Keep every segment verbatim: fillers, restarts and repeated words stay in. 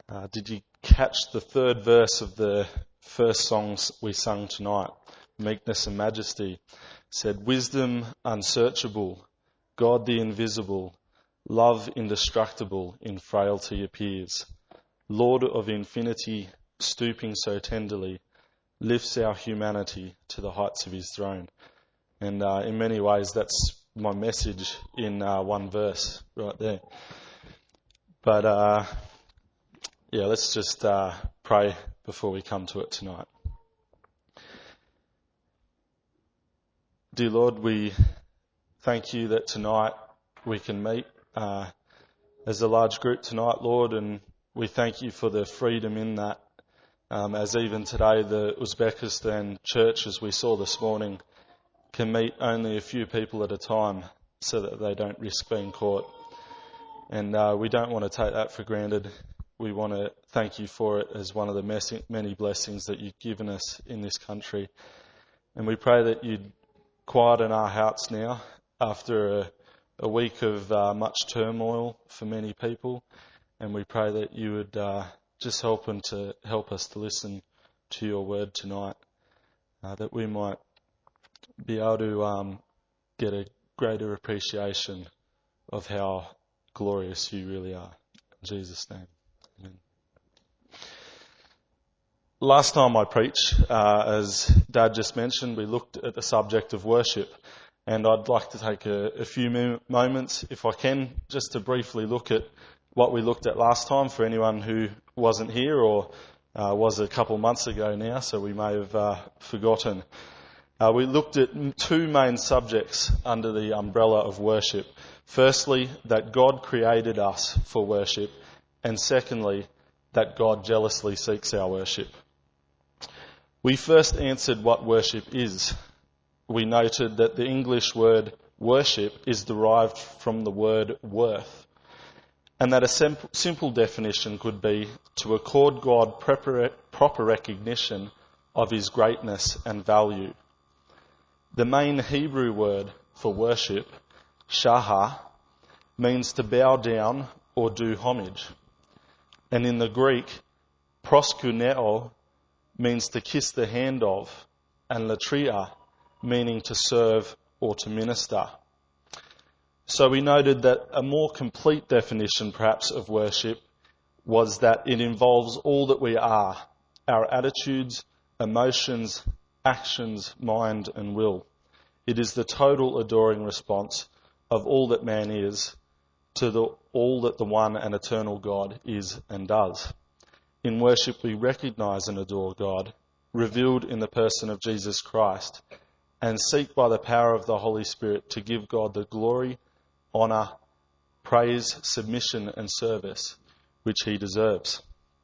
Uh, did you catch the third verse of the first songs we sung tonight? Meekness and Majesty. It said, wisdom unsearchable, God the invisible, love indestructible in frailty appears. Lord of infinity, stooping so tenderly, lifts our humanity to the heights of his throne. And uh, in many ways, that's my message in uh, one verse right there. But uh, yeah, let's just uh, pray before we come to it tonight. Dear Lord, we thank you that tonight we can meet uh, as a large group tonight, Lord, and we thank you for the freedom in that. Um, as even today, the Uzbekistan church, as we saw this morning, can meet only a few people at a time so that they don't risk being caught. And uh, we don't want to take that for granted. We want to thank you for it as one of the many blessings that you've given us in this country. And we pray that you'd quieten our hearts now after a, a week of uh, much turmoil for many people. And we pray that you would uh, just help them to help us to listen to your word tonight, uh, that we might be able to um, get a greater appreciation of how glorious you really are. In Jesus' name, amen. Last time I preached, uh, as Dad just mentioned, we looked at the subject of worship, and I'd like to take a, a few mo- moments, if I can, just to briefly look at what we looked at last time for anyone who wasn't here or uh, was a couple months ago now, so we may have uh, forgotten. Uh, we looked at two main subjects under the umbrella of worship. Firstly, that God created us for worship, and secondly, that God jealously seeks our worship. We first answered what worship is. We noted that the English word worship is derived from the word worth, and that a sim- simple definition could be to accord God proper, proper recognition of his greatness and value. The main Hebrew word for worship, shaha, means to bow down or do homage. And in the Greek, proskuneo means to kiss the hand of, and latria, meaning to serve or to minister. So we noted that a more complete definition perhaps of worship was that it involves all that we are, our attitudes, emotions, actions, mind and will. It is the total adoring response of all that man is to the, all that the one and eternal God is and does. In worship we recognise and adore God, revealed in the person of Jesus Christ, and seek by the power of the Holy Spirit to give God the glory, honour, praise, submission and service which he deserves.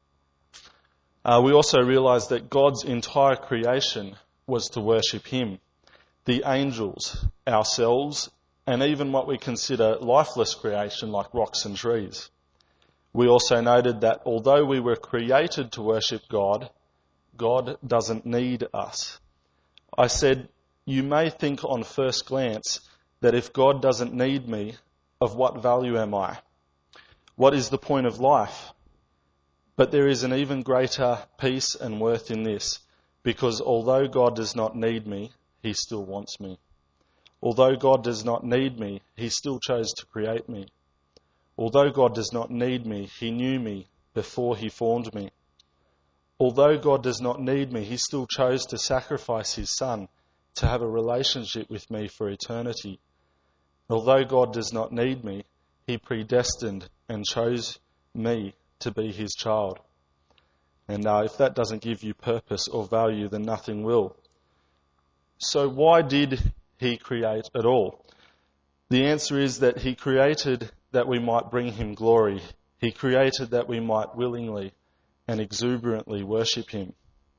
Uh, we also realise that God's entire creation was to worship him. The angels, ourselves, and even what we consider lifeless creation like rocks and trees. We also noted that although we were created to worship God, God doesn't need us. I said, you may think on first glance that if God doesn't need me, of what value am I? What is the point of life? But there is an even greater peace and worth in this, because although God does not need me, he still wants me. Although God does not need me, he still chose to create me. Although God does not need me, he knew me before he formed me. Although God does not need me, he still chose to sacrifice his son to have a relationship with me for eternity. Although God does not need me, he predestined and chose me to be his child. And uh, if that doesn't give you purpose or value, then nothing will. So why did he create at all? The answer is that he created that we might bring him glory. He created that we might willingly and exuberantly worship him.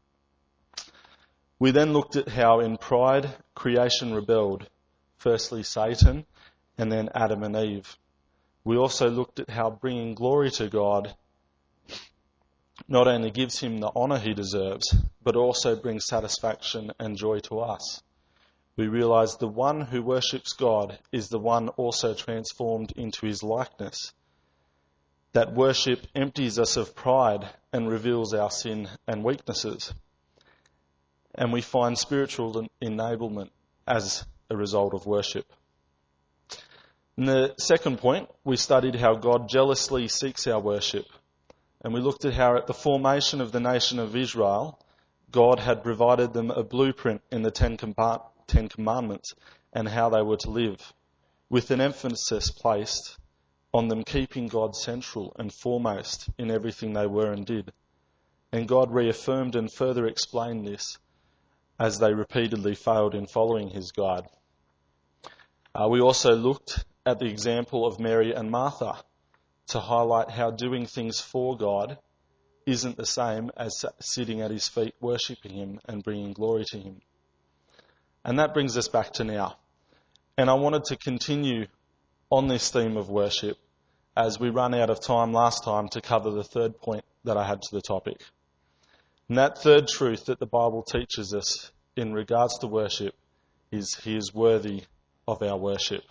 We then looked at how in pride creation rebelled, firstly Satan and then Adam and Eve. We also looked at how bringing glory to God not only gives him the honour he deserves, but also brings satisfaction and joy to us. We realise the one who worships God is the one also transformed into his likeness. that worship empties us of pride and reveals our sin and weaknesses. And we find spiritual enablement as a result of worship. In the second point, we studied how God jealously seeks our worship. And we looked at how at the formation of the nation of Israel, God had provided them a blueprint in the Ten, Compa- Ten Commandments and how they were to live, with an emphasis placed on them keeping God central and foremost in everything they were and did. And God reaffirmed and further explained this as they repeatedly failed in following his guide. Uh, we also looked at the example of Mary and Martha to highlight how doing things for God isn't the same as sitting at his feet worshipping him and bringing glory to him. And that brings us back to now. And I wanted to continue on this theme of worship as we run out of time last time to cover the third point that I had to the topic. And that third truth that the Bible teaches us in regards to worship is he is worthy of our worship.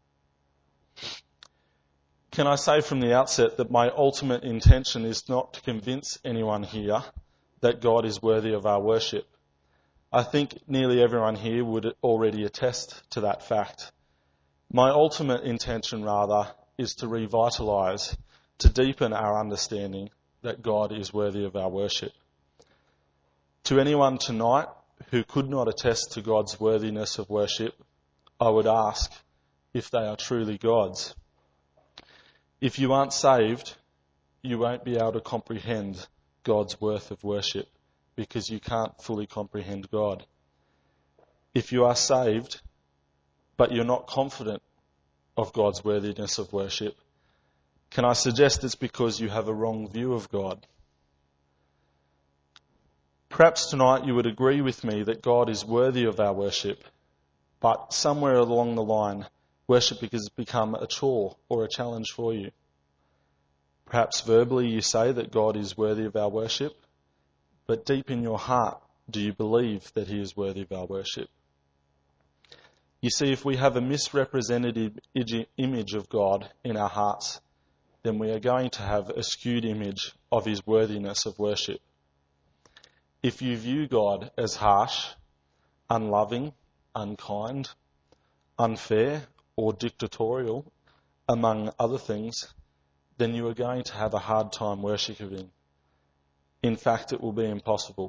Can I say from the outset that my ultimate intention is not to convince anyone here that God is worthy of our worship. I think nearly everyone here would already attest to that fact. My ultimate intention, rather, is to revitalise, to deepen our understanding that God is worthy of our worship. To anyone tonight who could not attest to God's worthiness of worship, I would ask if they are truly God's. If you aren't saved, you won't be able to comprehend God's worth of worship because you can't fully comprehend God. If you are saved, but you're not confident of God's worthiness of worship, can I suggest it's because you have a wrong view of God? Perhaps tonight you would agree with me that God is worthy of our worship, but somewhere along the line, worship has become a chore or a challenge for you. Perhaps verbally you say that God is worthy of our worship, but deep in your heart, do you believe that he is worthy of our worship? You see, if we have a misrepresented image of God in our hearts, then we are going to have a skewed image of his worthiness of worship. If you view God as harsh, unloving, unkind, unfair, or dictatorial, among other things, then you are going to have a hard time worshipping him. In fact, it will be impossible.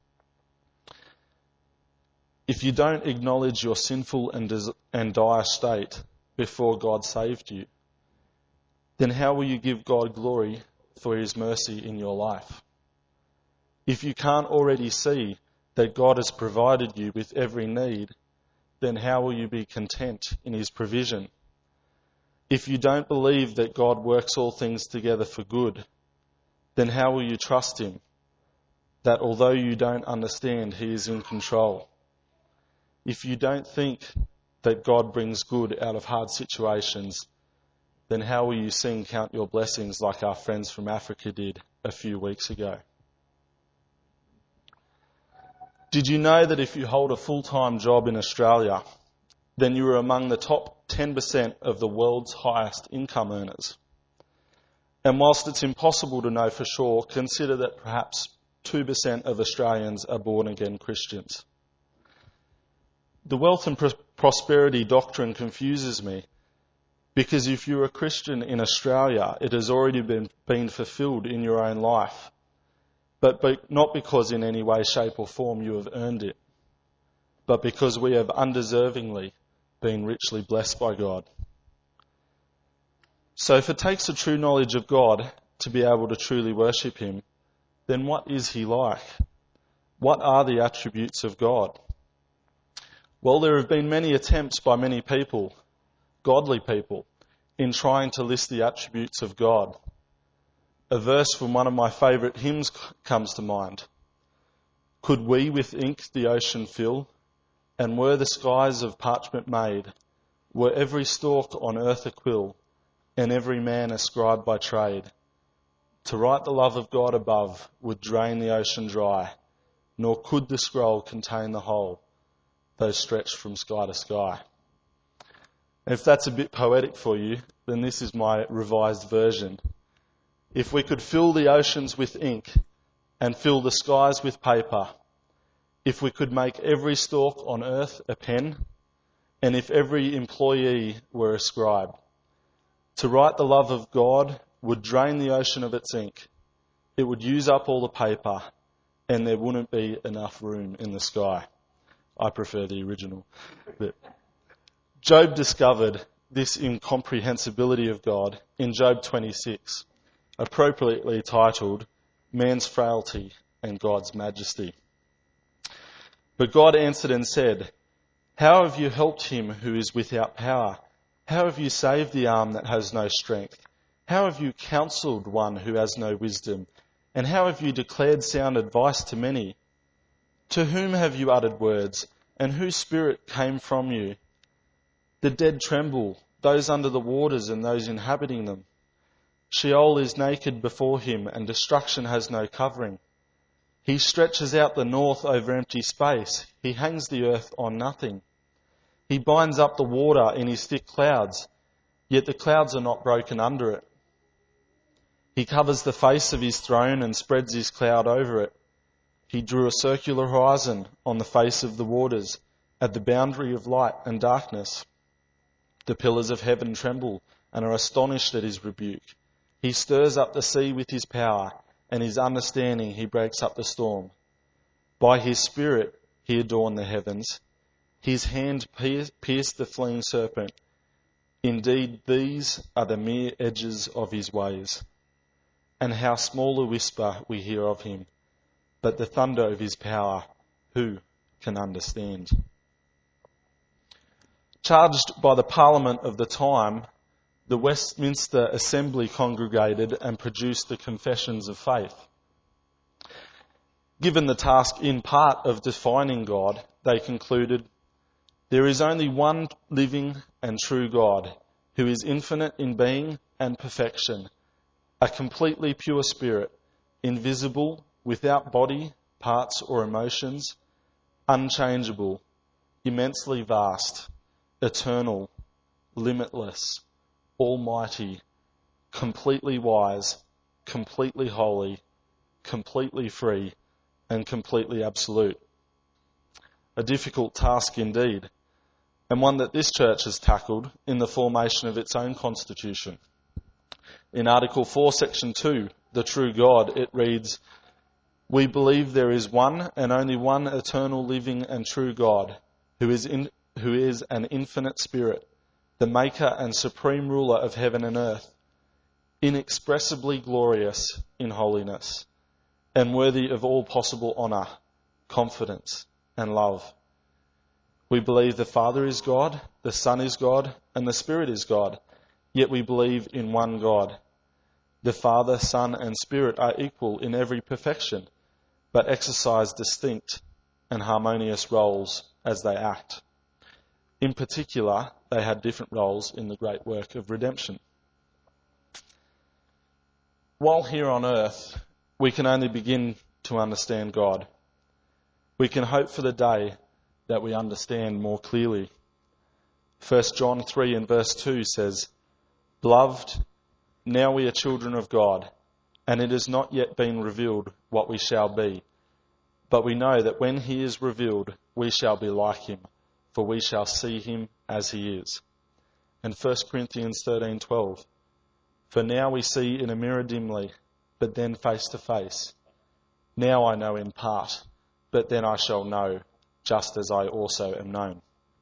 If you don't acknowledge your sinful and, des- and dire state before God saved you, then how will you give God glory for his mercy in your life? If you can't already see that God has provided you with every need, then how will you be content in his provision? If you don't believe that God works all things together for good, then how will you trust him that although you don't understand, he is in control? If you don't think that God brings good out of hard situations, then how will you sing Count Your Blessings like our friends from Africa did a few weeks ago? Did you know that if you hold a full-time job in Australia, then you are among the top ten percent of the world's highest income earners? And whilst it's impossible to know for sure, consider that perhaps two percent of Australians are born-again Christians. The wealth and pr- prosperity doctrine confuses me because if you're a Christian in Australia, it has already been, been fulfilled in your own life, but, but not because in any way, shape or form you have earned it, but because we have undeservingly been richly blessed by God. So if it takes a true knowledge of God to be able to truly worship him, then what is he like? What are the attributes of God? Well, there have been many attempts by many people, godly people, in trying to list the attributes of God. A verse from one of my favourite hymns comes to mind. Could we with ink the ocean fill, and were the skies of parchment made, were every stalk on earth a quill, and every man a scribe by trade, to write the love of God above would drain the ocean dry, nor could the scroll contain the whole, though stretched from sky to sky. And if that's a bit poetic for you, then this is my revised version. If we could fill the oceans with ink and fill the skies with paper, if we could make every stalk on earth a pen, and if every employee were a scribe, to write the love of God would drain the ocean of its ink. It would use up all the paper, and there wouldn't be enough room in the sky. I prefer the original bit. Job discovered this incomprehensibility of God in Job twenty-six, appropriately titled Man's Frailty and God's Majesty. But God answered and said, "How have you helped him who is without power? How have you saved the arm that has no strength? How have you counselled one who has no wisdom? And how have you declared sound advice to many? To whom have you uttered words, and whose spirit came from you? The dead tremble, those under the waters and those inhabiting them. Sheol is naked before him, and destruction has no covering. He stretches out the north over empty space. He hangs the earth on nothing. He binds up the water in his thick clouds, yet the clouds are not broken under it. He covers the face of his throne and spreads his cloud over it. He drew a circular horizon on the face of the waters, at the boundary of light and darkness. The pillars of heaven tremble and are astonished at his rebuke. He stirs up the sea with his power, and his understanding he breaks up the storm. By his spirit he adorned the heavens. His hand pierced the fleeing serpent. Indeed, these are the mere edges of his ways. And how small a whisper we hear of him, but the thunder of his power, who can understand?" Charged by the Parliament of the time, the Westminster Assembly congregated and produced the Confessions of Faith. Given the task in part of defining God, they concluded, "There is only one living and true God, who is infinite in being and perfection, a completely pure spirit, invisible, without body, parts or emotions, unchangeable, immensely vast, eternal, limitless, almighty, completely wise, completely holy, completely free, and completely absolute." A difficult task indeed, and one that this church has tackled in the formation of its own constitution. In Article four, Section two, the true God, it reads, "We believe there is one and only one eternal, living and true God, who is in, who is an infinite spirit, the maker and supreme ruler of heaven and earth, inexpressibly glorious in holiness, and worthy of all possible honour, confidence, and love. We believe the Father is God, the Son is God, and the Spirit is God, yet we believe in one God. The Father, Son, and Spirit are equal in every perfection, but exercise distinct and harmonious roles as they act. In particular, they had different roles in the great work of redemption." While here on earth, we can only begin to understand God. We can hope for the day that we understand more clearly. First John three and verse two says, "Beloved, now we are children of God, and it has not yet been revealed what we shall be. But we know that when he is revealed, we shall be like him, for we shall see him as he is." And First Corinthians thirteen twelve, "For now we see in a mirror dimly, but then face to face. Now I know in part, but then I shall know, just as I also am known."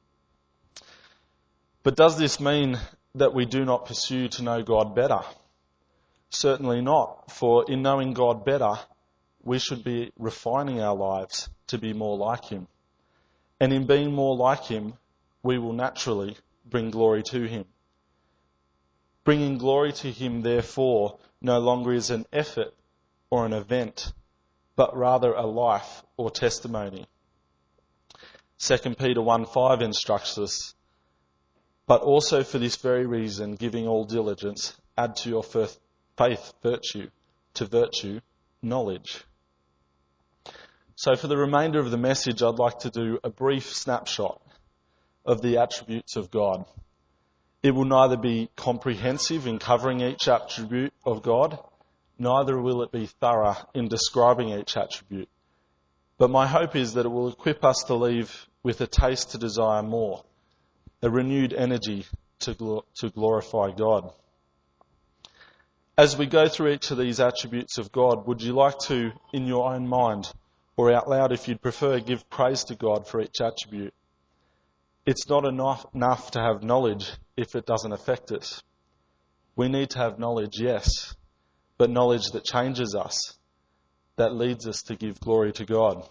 But does this mean that we do not pursue to know God better? Certainly not, for in knowing God better, we should be refining our lives to be more like him. And in being more like him, we will naturally bring glory to him. Bringing glory to him, therefore, no longer is an effort or an event, but rather a life or testimony. Second Peter one five instructs us, "But also for this very reason, giving all diligence, add to your faith virtue, to virtue knowledge." So for the remainder of the message, I'd like to do a brief snapshot of the attributes of God. It will neither be comprehensive in covering each attribute of God, neither will it be thorough in describing each attribute. But my hope is that it will equip us to leave with a taste to desire more, a renewed energy to, gl- to glorify God. As we go through each of these attributes of God, would you like to, in your own mind, or out loud if you'd prefer, give praise to God for each attribute? It's not enough, enough to have knowledge if it doesn't affect us. We need to have knowledge, yes, but knowledge that changes us, that leads us to give glory to God.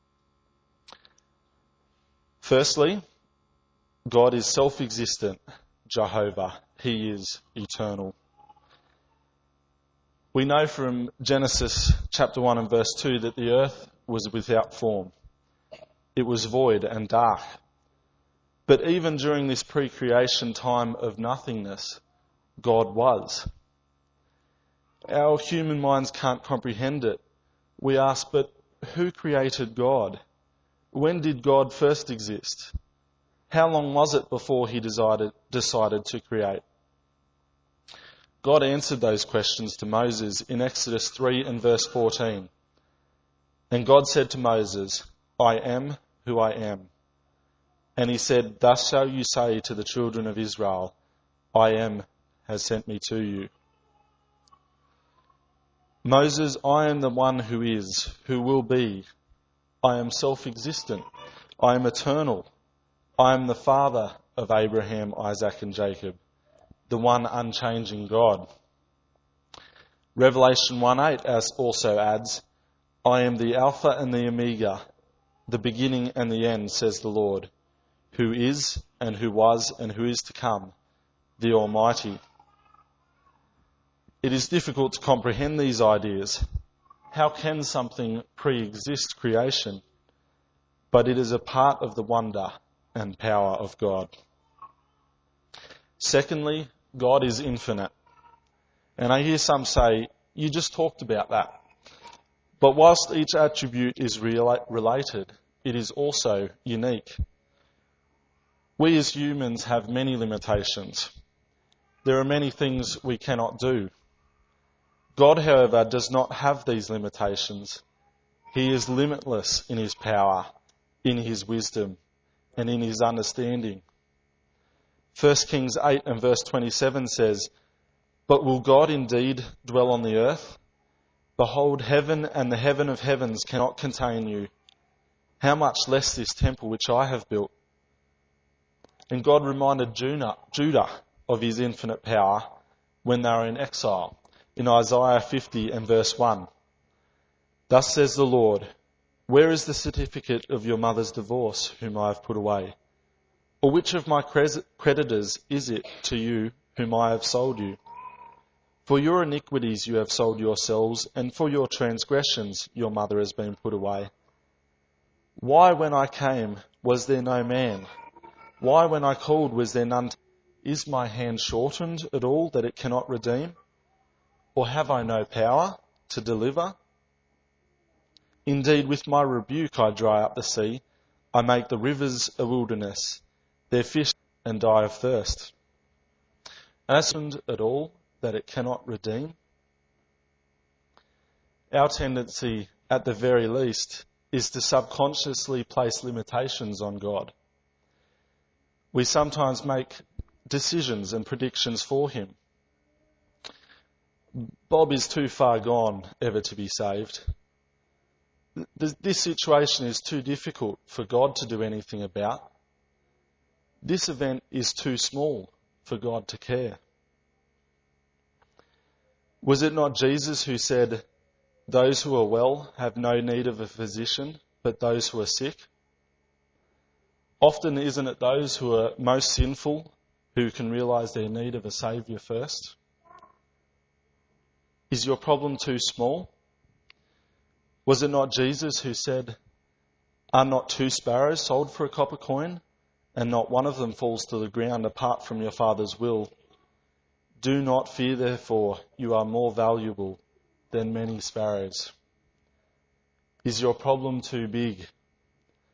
Firstly, God is self-existent, Jehovah. He is eternal. We know from Genesis chapter one and verse two that the earth was without form. It was void and dark. But even during this pre-creation time of nothingness, God was. Our human minds can't comprehend it. We ask, but who created God? When did God first exist? How long was it before he decided, decided to create? God answered those questions to Moses in Exodus three and verse fourteen. And God said to Moses, I am who I am. And he said, thus shall you say to the children of Israel, I am has sent me to you. Moses, I am the one who is, who will be. I am self-existent. I am eternal. I am the father of Abraham, Isaac and Jacob, the one unchanging God. Revelation one eight also adds, I am the Alpha and the Omega, the beginning and the end, says the Lord, who is and who was and who is to come, the Almighty. It is difficult to comprehend these ideas. How can something pre-exist creation? But it is a part of the wonder and power of God. Secondly, God is infinite. And I hear some say, you just talked about that. But whilst each attribute is rela- related, it is also unique. We as humans have many limitations. There are many things we cannot do. God, however, does not have these limitations. He is limitless in his power, in his wisdom, and in his understanding. First Kings eight and verse twenty-seven says, but will God indeed dwell on the earth? Behold, heaven and the heaven of heavens cannot contain you. How much less this temple which I have built? And God reminded Judah, Judah of his infinite power when they were in exile. In Isaiah fifty and verse one. Thus says the Lord, where is the certificate of your mother's divorce, whom I have put away? Or which of my creditors is it to you, whom I have sold you? For your iniquities you have sold yourselves, and for your transgressions your mother has been put away. Why when I came was there no man? Why when I called was there none? Is my hand shortened at all that it cannot redeem? Or have I no power to deliver? Indeed, with my rebuke I dry up the sea. I make the rivers a wilderness. Their fish and die of thirst. Has it at all that it cannot redeem? Our tendency, at the very least, is to subconsciously place limitations on God. We sometimes make decisions and predictions for him. Bob is too far gone ever to be saved. This situation is too difficult for God to do anything about. This event is too small for God to care. Was it not Jesus who said, those who are well have no need of a physician, but those who are sick? Often isn't it those who are most sinful who can realise their need of a saviour first? Is your problem too small? Was it not Jesus who said, are not two sparrows sold for a copper coin, and not one of them falls to the ground apart from your Father's will? Do not fear, therefore, you are more valuable than many sparrows. Is your problem too big?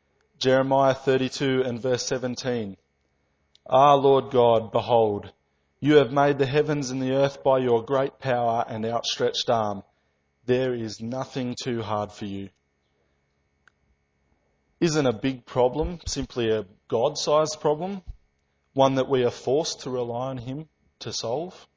Jeremiah thirty-two and verse seventeen. Ah, Lord God, behold, You have made the heavens and the earth by your great power and outstretched arm. There is nothing too hard for you. Isn't a big problem simply a God-sized problem? One that we are forced to rely on him to solve?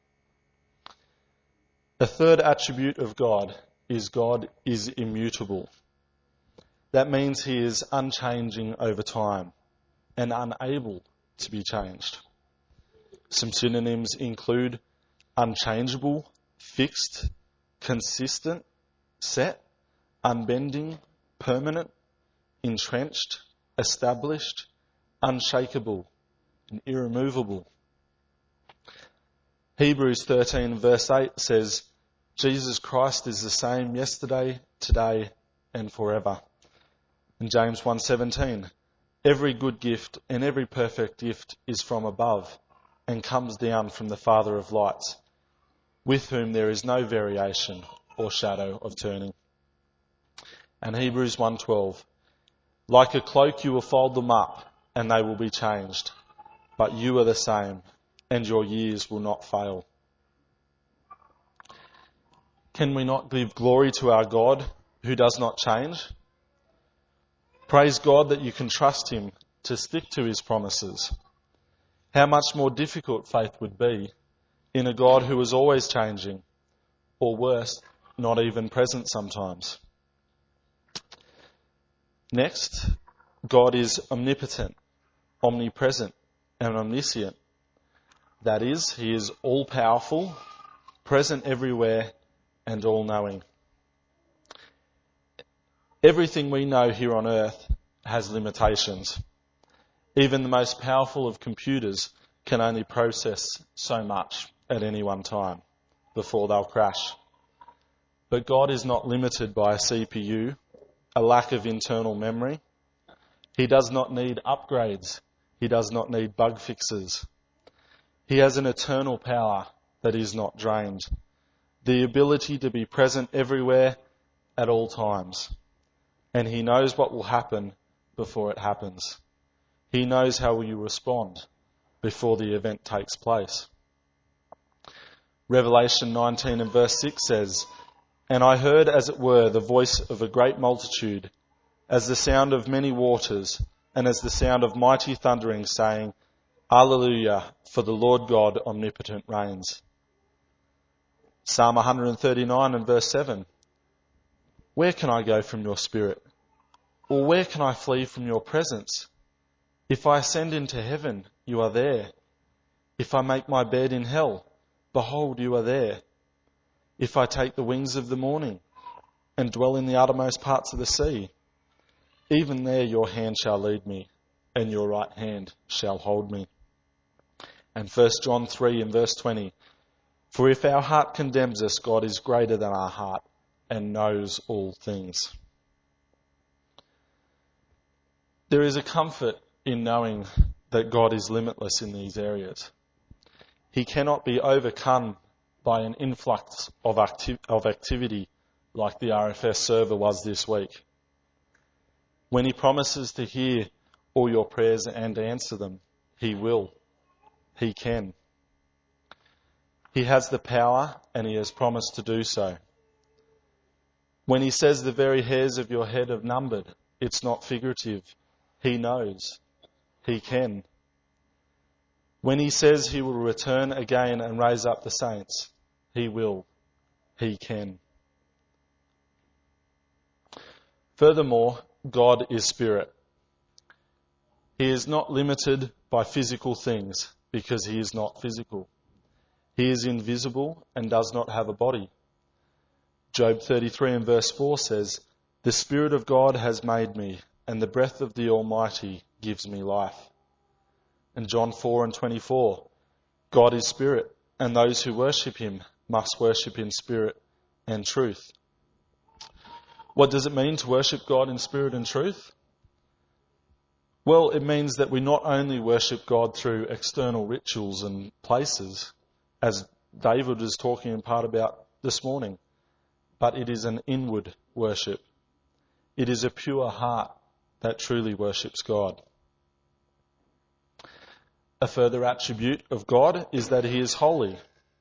The third attribute of God is God is immutable. That means he is unchanging over time and unable to be changed. Some synonyms include unchangeable, fixed, consistent, set, unbending, permanent, entrenched, established, unshakable, and irremovable. Hebrews thirteen verse eight says, Jesus Christ is the same yesterday, today, and forever. And James one seventeen, every good gift and every perfect gift is from above and comes down from the Father of lights, with whom there is no variation or shadow of turning. And Hebrews one twelve, like a cloak you will fold them up and they will be changed, but you are the same and your years will not fail. Can we not give glory to our God who does not change? Praise God that you can trust him to stick to his promises. How much more difficult faith would be in a God who is always changing, or worse, not even present sometimes. Next, God is omnipotent, omnipresent, and omniscient. That is, he is all-powerful, present everywhere, and all-knowing. Everything we know here on earth has limitations. Even the most powerful of computers can only process so much at any one time before they'll crash. But God is not limited by a C P U, a lack of internal memory. He does not need upgrades. He does not need bug fixes. He has an eternal power that is not drained. The ability to be present everywhere at all times. And he knows what will happen before it happens. He knows how you respond before the event takes place. Revelation nineteen and verse six says, and I heard as it were the voice of a great multitude, as the sound of many waters, and as the sound of mighty thundering, saying, Alleluia, for the Lord God omnipotent reigns. Psalm one thirty-nine and verse seven, where can I go from your spirit? Or where can I flee from your presence? If I ascend into heaven, you are there. If I make my bed in hell, behold, you are there. If I take the wings of the morning and dwell in the uttermost parts of the sea, even there your hand shall lead me, and your right hand shall hold me. And First John three and verse twenty, for if our heart condemns us, God is greater than our heart and knows all things. There is a comfort in knowing that God is limitless in these areas. He cannot be overcome by an influx of, acti- of activity like the R F S server was this week. When he promises to hear all your prayers and answer them, he will. He can. He has the power and he has promised to do so. When he says the very hairs of your head are numbered, it's not figurative. He knows. He can. When he says he will return again and raise up the saints, he will. He can. Furthermore, God is spirit. He is not limited by physical things because he is not physical. He is invisible and does not have a body. Job thirty-three and verse four says, the Spirit of God has made me, and the breath of the Almighty gives me life. And John four and twenty-four, God is spirit, and those who worship him must worship in spirit and truth. What does it mean to worship God in spirit and truth? Well, it means that we not only worship God through external rituals and places, as David was talking in part about this morning, but it is an inward worship. It is a pure heart that truly worships God. A further attribute of God is that he is holy.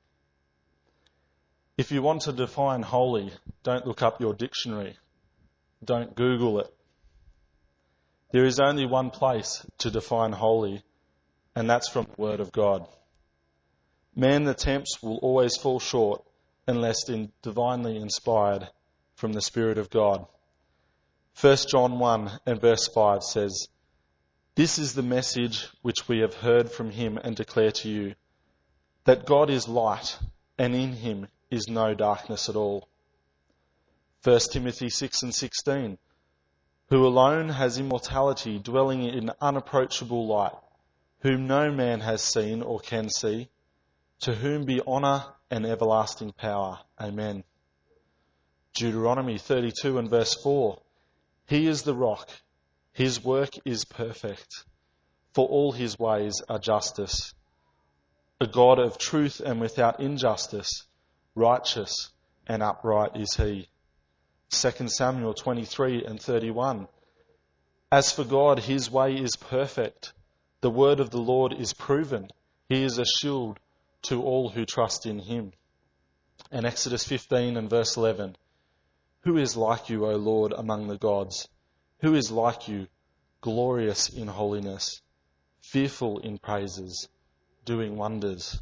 If you want to define holy, don't look up your dictionary. Don't Google it. There is only one place to define holy, and that's from the Word of God. Man attempts will always fall short unless in divinely inspired from the Spirit of God. First John one and verse five says, "This is the message which we have heard from him and declare to you, that God is light, and in him is no darkness at all." First Timothy six and sixteen, "Who alone has immortality, dwelling in unapproachable light, whom no man has seen or can see, to whom be honour and everlasting power. Amen." Deuteronomy thirty-two and verse four, "He is the rock, his work is perfect, for all his ways are justice. A God of truth and without injustice, righteous and upright is he." Second Samuel twenty-three and thirty-one, "As for God, his way is perfect. The word of the Lord is proven. He is a shield to all who trust in him." And Exodus fifteen and verse eleven, "Who is like you, O Lord, among the gods? Who is like you, glorious in holiness, fearful in praises, doing wonders?"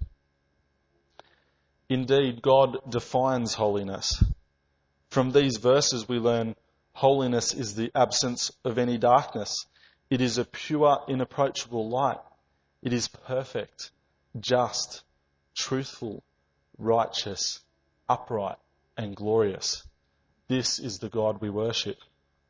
Indeed, God defines holiness. From these verses we learn holiness is the absence of any darkness. It is a pure, inapproachable light. It is perfect, just, truthful, righteous, upright, and glorious. This is the God we worship.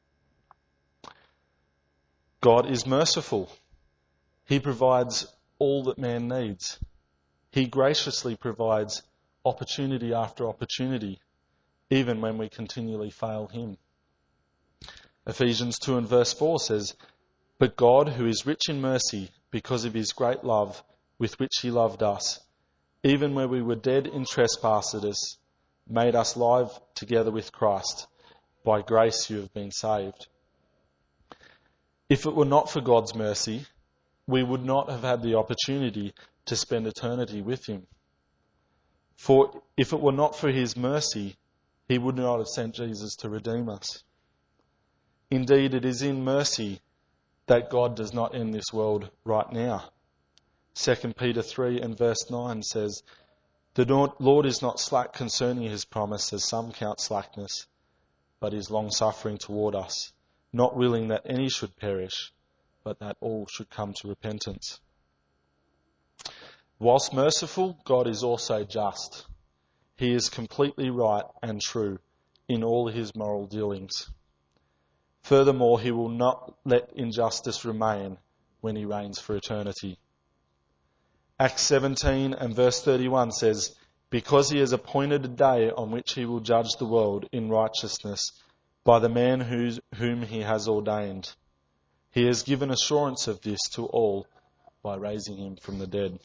God is merciful. He provides all that man needs. He graciously provides opportunity after opportunity, even when we continually fail him. Ephesians two and verse four says, "But God, who is rich in mercy, because of his great love with which he loved us, even when we were dead in trespasses, made us live together with Christ. By grace you have been saved." If it were not for God's mercy, we would not have had the opportunity to spend eternity with him. For if it were not for his mercy, he would not have sent Jesus to redeem us. Indeed, it is in mercy that God does not end this world right now. Second Peter three and verse nine says, "The Lord is not slack concerning his promise, as some count slackness, but is long-suffering toward us, not willing that any should perish, but that all should come to repentance." Whilst merciful, God is also just. He is completely right and true in all his moral dealings. Furthermore, he will not let injustice remain when he reigns for eternity. Acts seventeen and verse thirty-one says, "Because he has appointed a day on which he will judge the world in righteousness by the man whose, whom he has ordained. He has given assurance of this to all by raising him from the dead."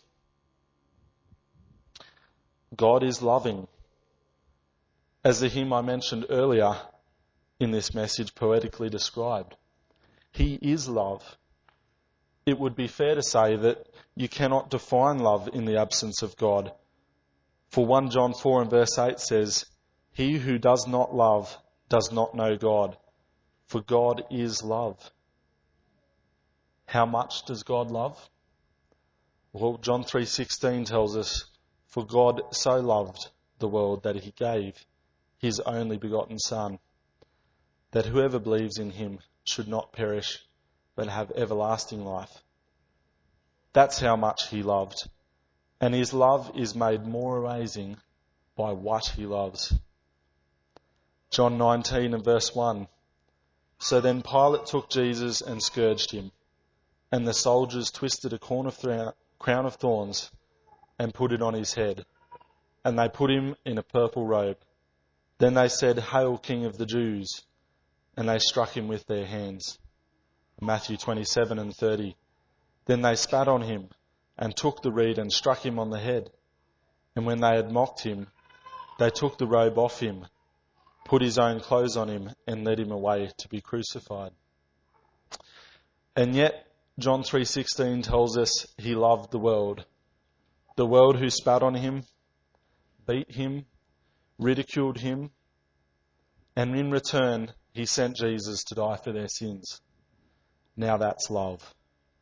God is loving. As the hymn I mentioned earlier in this message poetically described, he is love. It would be fair to say that you cannot define love in the absence of God. For First John four and verse eight says, "He who does not love does not know God, for God is love." How much does God love? Well, John three sixteen tells us, "For God so loved the world that he gave his only begotten Son, that whoever believes in him should not perish, but have everlasting life." That's how much he loved. And his love is made more amazing by what he loves. John nineteen and verse one. "So then Pilate took Jesus and scourged him, and the soldiers twisted a crown of thorns and put it on his head, and they put him in a purple robe. Then they said, 'Hail, King of the Jews!' and they struck him with their hands." Matthew twenty-seven and thirty. "Then they spat on him and took the reed and struck him on the head. And when they had mocked him, they took the robe off him, put his own clothes on him, and led him away to be crucified." And yet, John three sixteen tells us he loved the world. The world who spat on him, beat him, ridiculed him, and in return he sent Jesus to die for their sins. Now that's love.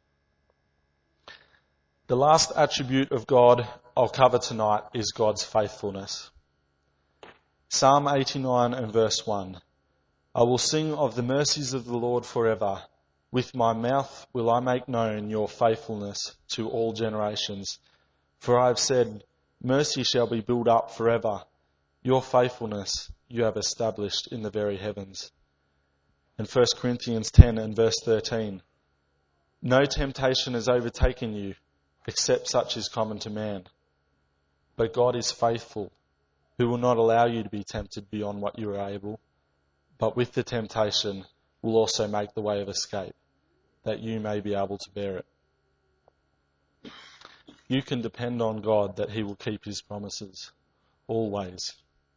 The last attribute of God I'll cover tonight is God's faithfulness. Psalm eighty-nine and verse one. I will sing of the mercies of the Lord forever. With my mouth will I make known your faithfulness to all generations. For I have said, mercy shall be built up forever. Your faithfulness you have established in the very heavens. And First Corinthians ten and verse thirteen. No temptation has overtaken you, except such is common to man. But God is faithful, who will not allow you to be tempted beyond what you are able, but with the temptation will also make the way of escape, that you may be able to bear it. You can depend on God that he will keep his promises, always.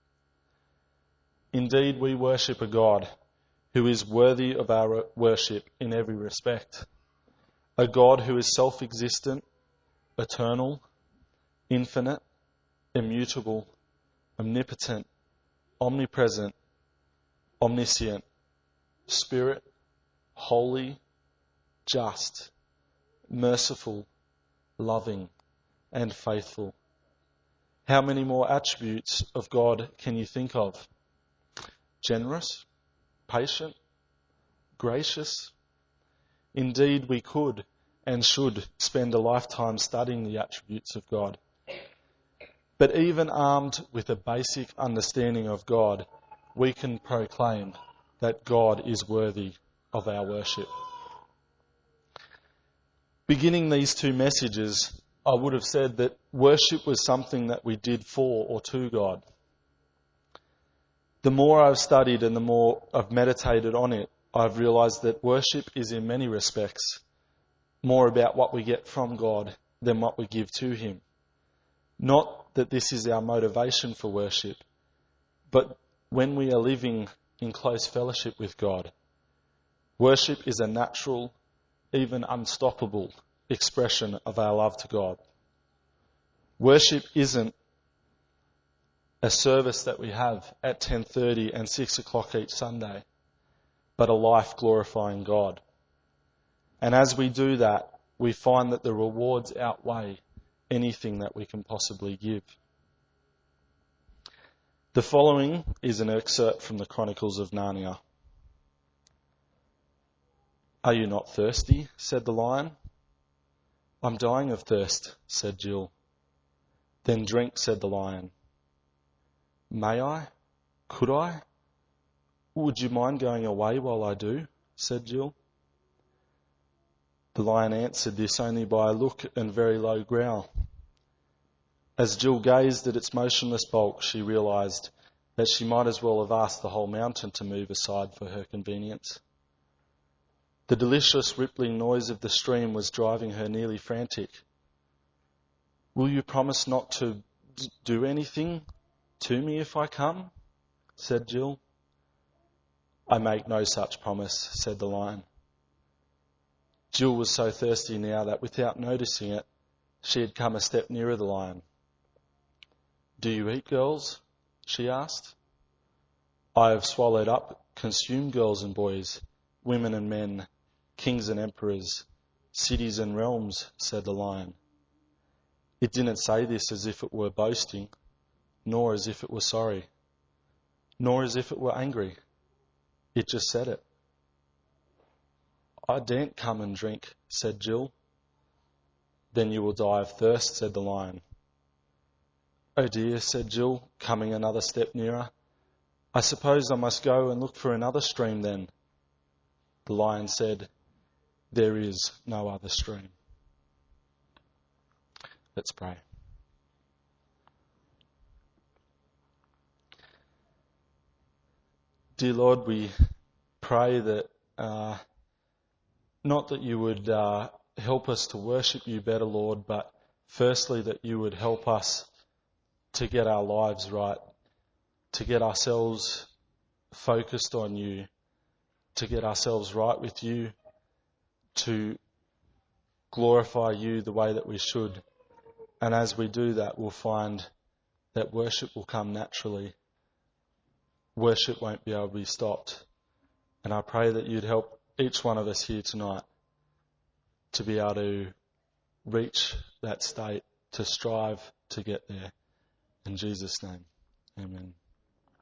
Indeed, we worship a God who is worthy of our worship in every respect. A God who is self-existent, eternal, infinite, immutable, omnipotent, omnipresent, omniscient, spirit, holy, just, merciful, loving, and faithful. How many more attributes of God can you think of? Generous, patient, gracious. Indeed, we could and should spend a lifetime studying the attributes of God. But even armed with a basic understanding of God, we can proclaim that God is worthy of our worship. Beginning these two messages, I would have said that worship was something that we did for or to God. The more I've studied and the more I've meditated on it, I've realised that worship is in many respects more about what we get from God than what we give to him. Not that this is our motivation for worship, but when we are living in close fellowship with God, worship is a natural, even unstoppable expression of our love to God. Worship isn't a service that we have at ten thirty and six o'clock each Sunday, but a life glorifying God. And as we do that, we find that the rewards outweigh anything that we can possibly give. The following is an excerpt from the Chronicles of Narnia. Are you not thirsty? Said the lion. I'm dying of thirst, said Jill. Then drink, said the lion. May I? Could I? Would you mind going away while I do? Said Jill. The lion answered this only by a look and very low growl. As Jill gazed at its motionless bulk, she realised that she might as well have asked the whole mountain to move aside for her convenience. The delicious rippling noise of the stream was driving her nearly frantic. Will you promise not to do anything to me if I come? Said Jill. I make no such promise, said the lion. Jill was so thirsty now that without noticing it, she had come a step nearer the lion. Do you eat girls? She asked. I have swallowed up, consumed girls and boys, women and men, kings and emperors, cities and realms, said the lion. It didn't say this as if it were boasting, nor as if it were sorry, nor as if it were angry. It just said it. I daren't come and drink, said Jill. Then you will die of thirst, said the lion. Oh dear, said Jill, coming another step nearer. I suppose I must go and look for another stream then. The lion said, there is no other stream. Let's pray. Dear Lord, we pray that uh, not that you would uh, help us to worship you better, Lord, but firstly that you would help us to get our lives right, to get ourselves focused on you, to get ourselves right with you, to glorify you the way that we should. And as we do that, we'll find that worship will come naturally. Worship won't be able to be stopped. And I pray that you'd help each one of us here tonight to be able to reach that state, to strive to get there. In Jesus' name, amen.